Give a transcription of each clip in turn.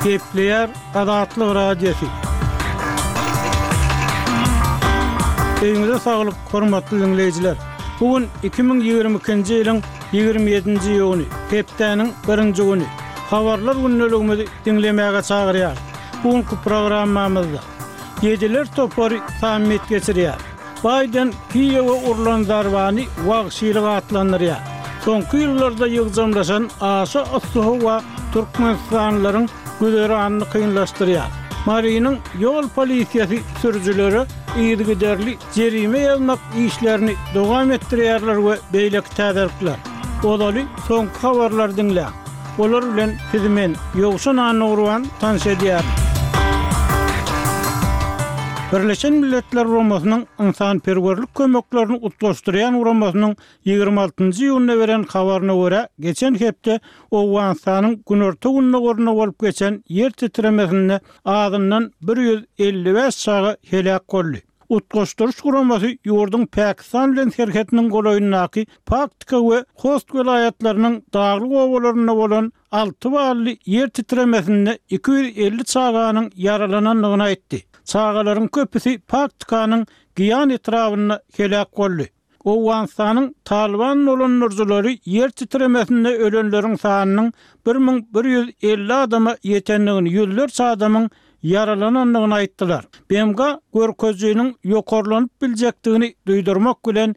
Kepler Adatlyk radiosu. Eýinize saglyk, hormatly dinleýijiler. Bugün 2022-nji ýylyň 27-nji ýyly, hepdeniň 1-nji güni. Habarlar günneligimizi dinlemäge çagyrýar. Bugünkü programmamyzda Ýediler topary samit geçirýär. Biden Kiýewe urulan zarbany wagşylyk atlandyrýar. Soňky ýyllarda ýygjamlaşan aşy Ossowa Türkmenistanlaryň güzeranyny kynlaşdyrýar. Marynyň ýol polisiýasy sürüjileri ýygyderli jerime ýazmak işlerini dowam etdirýärler we beýleki täzirlikler. Odaly soňky habarlar dinlä. Olar bilen hizmen ýogşan anurwan tanşedýär. Birleşen Milletler Uramasının insanperwerlik kömeklerini utlaşdyrýan uramasının 26-njy ýylyna beren habaryna görä, geçen hepde Owganstanyň günorta gününe gorna bolup geçen yer titremesinde adından 155 çagy helak boldy. Utlaşdyryş uramasy ýurdun Pakistan bilen herketiniň golaýyndaky Paktika we Khost welaýatlarynyň daglyk owalaryna bolan 6 bally yer titremesinde 250 çaganyň yaralananlygyny aýtdy. Çağalaryň köpüsi Paktikanyň Giyan etrawyna helak boldy. Owganstanyň Taliban bolan nurjulary yer titremesinde ölenleriň sanynyň 1150 adama ýetenligini, ýüzlerçe adamyň yaralananlygyny aýtdylar. BMG görkezjiginiň ýokarlanyp biljekdigini duýdurmak bilen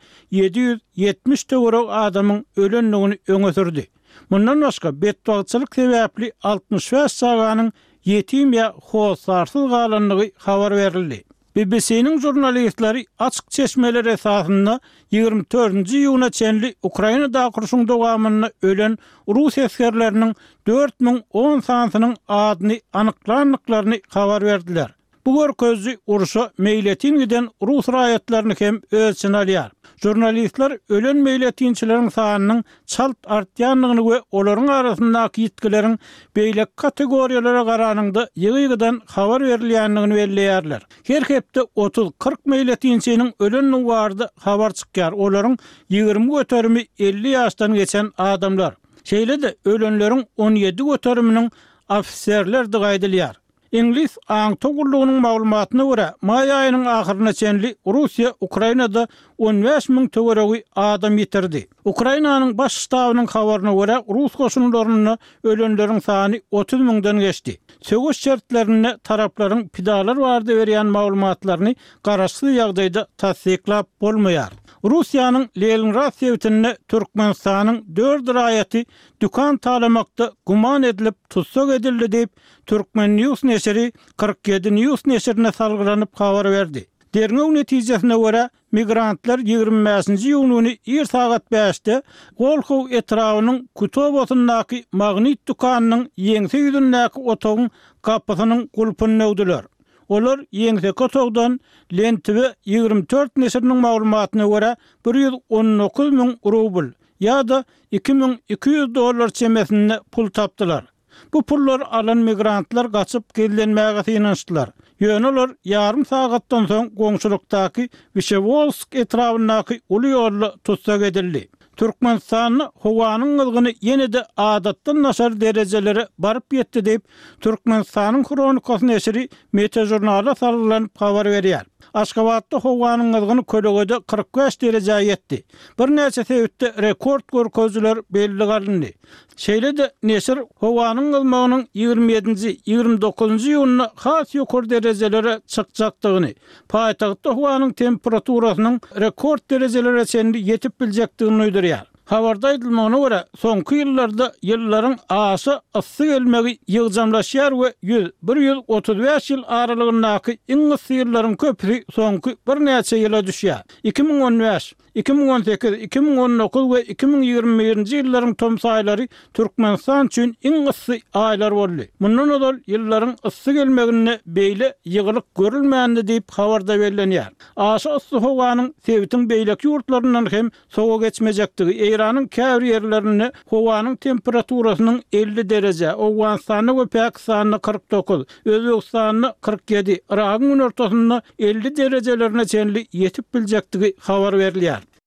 770 töwerek adamyň ölenligini öňe sürdi. Mundan başga bedbagçylyk sebäpli 65 çaganyň yetim ya hosarsız galanlygy habar berildi. BBC'nin jurnalistleri açık çeşmeler esasında 24-nji ýylyna çenli Ukrainada kurşun dowamyny ölen Rus eskerleriniň 4010 sanynyň adyny anyklanlyklaryny habar berdiler. Bu görkezji uruşa meýletin giden Rus raýatlaryny hem ölçen alýar. Jurnalistler ölen meýletinçileriň sanynyň çalt artýanlygyny we olaryň arasyndaky ýetkileriň beýlek kategoriýalara garanyňda ýygydan habar berilýänligini belleýärler. Her hepde 30-40 meýletinçiniň ölenini bardy habar çykýar. Olaryň 20 göterimi 50 ýaşdan geçen adamlar. Şeýle-de ölenleriň 17 göteriminiň ofiserler diýilýär. İngiliz Aňtogurlugynyň maglumatyna görä, may aýynyň ahyryna çenli Russiýa Ukrainada 15.000 töweregi adam ýitirdi. Ukrainanyň baş ştabynyň habaryna görä, Rus goşunlaryny ölenleriň sany 30.000-dan geçdi. Söwüş şertlerini taraplaryň pidalar bardy berýän maglumatlaryny garaşly ýagdaýda tasdiklap bolmaýar. Russiýanyň Leningrad şeýletinde Türkmenistanyň 4 raýaty dükan talamakda guman edilip tutsak edildi diýip Türkmen News neşri 47 News neşrine salgylanyp habar berdi. Derňew netijesine görä migrantlar 25-nji ýylyny 1 sagat 5-de Golkow etrawynyň Kutobotyndaky magnit dukanynyň ýeňse ýüzündäki otogyň kapysynyň gulpyny öwdiler. Olar ýeňse otogdan Lentiwe 24 neşriniň maglumatyna görä 119.000 rubl ýa-da $2200 çemesinde pul tapdylar. Bu pullar alan migrantlar gaçyp gellenmäge synançdylar. Ýöneler ýarym sagatdan soň goňşulykdaky Vyshevolsk etrawyndaky uly ýolly tutsak edildi. Türkmenistanyň howanyň ılgyny ýene-de adatdan naşar derejelere baryp ýetdi diýip Türkmenistanyň kronikasy neşri Meteorologiýa salgylanyp habar berýär. Aşgabatda howanyň ılgyny kölegede 45 derejä ýetdi. Bir näçe sebäpde rekord görkezjiler belli galyndy. Şeýle-de neşir howanyň ılmagynyň 27-nji 29-njy ýylyna has ýokary derejelere çykjakdygyny, paýtagtda howanyň temperaturasynyň rekord derejelere çenli ýetip biljekdigini öýdürýär. Habarda aýdylmagyna görä, soňky ýyllarda ýyllaryň aşy ysy gelmegi ýygjamlaşýar we 135 ýyl aralygyndaky iň ysy ýyllaryň köpüsi soňky bir näçe ýyla düşýär. 2015, 2018, 2019 we 2021-nji ýyllaryň tom saýlary Türkmenistan üçin iň ysy aýlar boldy. Mundan odal ýyllaryň ysy gelmegine beýle ýygylyk görülmändi diýip habarda bellenýär. Aşy ysy howanyň sebitiň beýleki ýurtlaryndan hem sowa geçmejektigi Iranyň käbir ýerlerinde howanyň temperaturasynyň 50 derejä, Owganstanyň we Pakistanyň 49, Özbekistanyň 47, Iragyň ortasynda 50 derejelerine çenli ýetip biljektigi habar berilýär.